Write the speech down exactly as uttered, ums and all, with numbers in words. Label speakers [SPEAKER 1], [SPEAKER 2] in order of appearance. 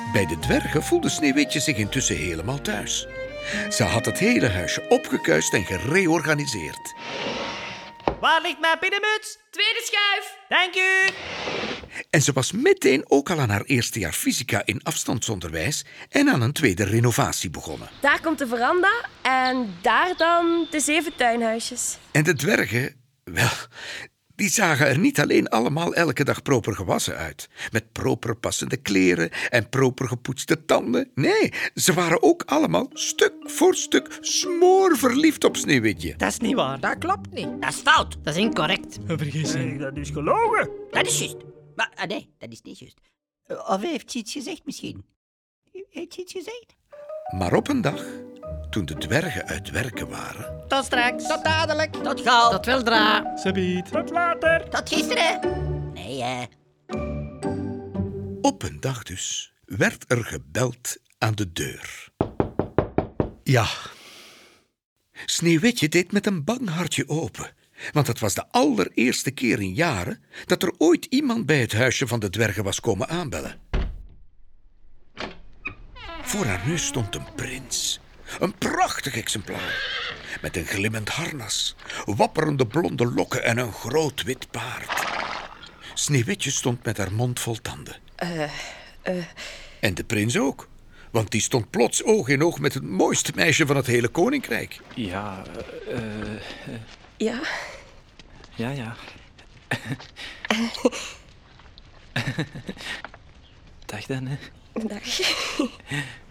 [SPEAKER 1] Bij de dwergen voelde Sneeuwwitje zich intussen helemaal thuis. Ze had het hele huisje opgekuist en gereorganiseerd.
[SPEAKER 2] Waar ligt mijn binnenmuts?
[SPEAKER 3] Tweede schuif.
[SPEAKER 2] Dank u.
[SPEAKER 1] En ze was meteen ook al aan haar eerste jaar fysica in afstandsonderwijs en aan een tweede renovatie begonnen.
[SPEAKER 3] Daar komt de veranda en daar dan de zeven tuinhuisjes.
[SPEAKER 1] En de dwergen, wel, die zagen er niet alleen allemaal elke dag proper gewassen uit. Met proper passende kleren en proper gepoetste tanden. Nee, ze waren ook allemaal stuk voor stuk smoorverliefd op Sneeuwwitje.
[SPEAKER 2] Dat is niet waar.
[SPEAKER 4] Dat klopt niet.
[SPEAKER 5] Dat is fout. Dat is incorrect.
[SPEAKER 2] Een vergissing.
[SPEAKER 6] Nee, dat is gelogen.
[SPEAKER 5] Dat is juist. Maar ah, nee, dat is niet juist. Uh, Of heeft ze iets gezegd misschien? Heeft ze iets gezegd?
[SPEAKER 1] Maar op een dag, toen de dwergen uit werken waren,
[SPEAKER 5] Tot straks.
[SPEAKER 4] Tot dadelijk.
[SPEAKER 5] Tot gauw.
[SPEAKER 4] Tot weldra.
[SPEAKER 2] Sabiet.
[SPEAKER 6] Tot later.
[SPEAKER 5] Tot gisteren. Nee, hè.
[SPEAKER 1] op een dag dus, werd er gebeld aan de deur. Ja, Sneeuwwitje deed met een bang hartje open. Want het was de allereerste keer in jaren dat er ooit iemand bij het huisje van de dwergen was komen aanbellen. Voor haar neus stond een prins. Een prachtig exemplaar. Met een glimmend harnas, wapperende blonde lokken en een groot wit paard. Sneeuwwitje stond met haar mond vol tanden.
[SPEAKER 3] Eh, eh...
[SPEAKER 1] En de prins ook. Want die stond plots oog in oog met het mooiste meisje van het hele koninkrijk.
[SPEAKER 2] Ja, eh... Uh,
[SPEAKER 3] Ja?
[SPEAKER 2] ja, ja. Dag dan, hè.
[SPEAKER 3] Dag.